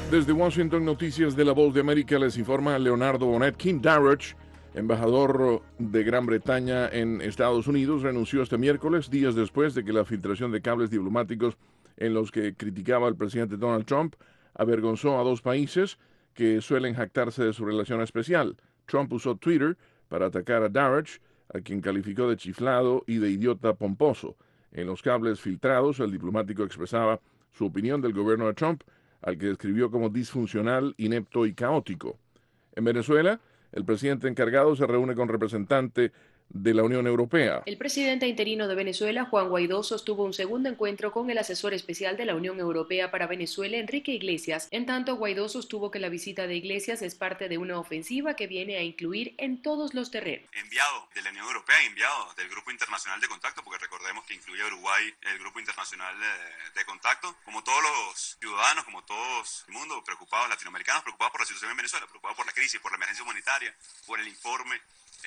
Desde Washington, Noticias de la Voz de América les informa Leonardo Bonet. Kim Darroch, embajador de Gran Bretaña en Estados Unidos, renunció este miércoles, días después de que la filtración de cables diplomáticos en los que criticaba al presidente Donald Trump avergonzó a dos países que suelen jactarse de su relación especial. Trump usó Twitter para atacar a Darroch, a quien calificó de chiflado y de idiota pomposo. En los cables filtrados, el diplomático expresaba su opinión del gobierno de Trump, al que describió como disfuncional, inepto y caótico. En Venezuela, el presidente encargado se reúne con representantes de la Unión Europea. El presidente interino de Venezuela, Juan Guaidó, sostuvo un segundo encuentro con el asesor especial de la Unión Europea para Venezuela, Enrique Iglesias. En tanto, Guaidó sostuvo que la visita de Iglesias es parte de una ofensiva que viene a incluir en todos los terrenos. Enviado de la Unión Europea, enviado del Grupo Internacional de Contacto, porque recordemos que incluye a Uruguay el Grupo Internacional de Contacto, como todos los ciudadanos, como todos el mundo, preocupados, latinoamericanos, preocupados por la situación en Venezuela, preocupados por la crisis, por la emergencia humanitaria, por el informe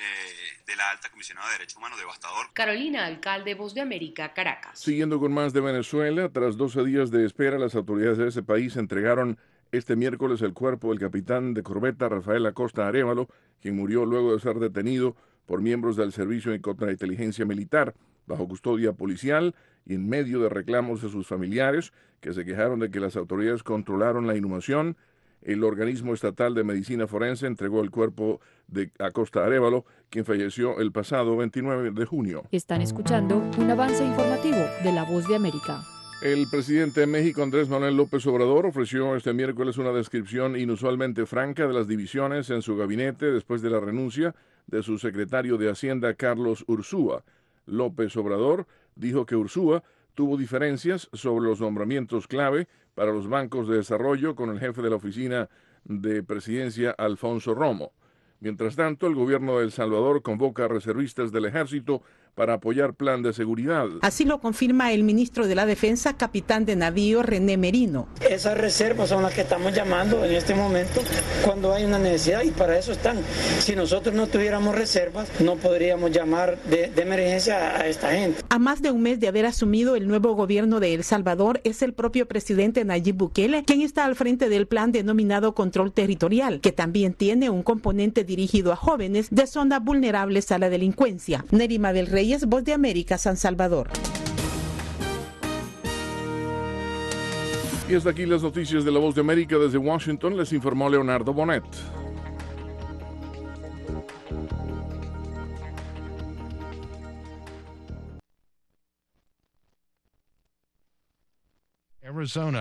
de la alta comisionada de Derechos Humanos devastador. Carolina Alcalde, Voz de América, Caracas. Siguiendo con más de Venezuela, tras 12 días de espera, las autoridades de ese país entregaron este miércoles el cuerpo del capitán de corbeta Rafael Acosta Arévalo, quien murió luego de ser detenido por miembros del Servicio de Contrainteligencia Militar bajo custodia policial y en medio de reclamos de sus familiares que se quejaron de que las autoridades controlaron la inhumación. El organismo estatal de medicina forense entregó el cuerpo de Acosta Arévalo, quien falleció el pasado 29 de junio. Están escuchando un avance informativo de La Voz de América. El presidente de México, Andrés Manuel López Obrador, ofreció este miércoles una descripción inusualmente franca de las divisiones en su gabinete después de la renuncia de su secretario de Hacienda, Carlos Ursúa. López Obrador dijo que Ursúa tuvo diferencias sobre los nombramientos clave para los bancos de desarrollo con el jefe de la oficina de presidencia, Alfonso Romo. Mientras tanto, el gobierno de El Salvador convoca a reservistas del ejército para apoyar plan de seguridad. Así lo confirma el ministro de la Defensa, capitán de navío René Merino. Esas reservas son las que estamos llamando en este momento cuando hay una necesidad y para eso están. Si nosotros no tuviéramos reservas, no podríamos llamar de emergencia a esta gente. A más de un mes de haber asumido el nuevo gobierno de El Salvador, es el propio presidente Nayib Bukele quien está al frente del plan denominado Control Territorial, que también tiene un componente dirigido a jóvenes de zonas vulnerables a la delincuencia. Nerima del Reyes, Voz de América, San Salvador. Y hasta aquí las noticias de la Voz de América. Desde Washington les informó Leonardo Bonet. Arizona.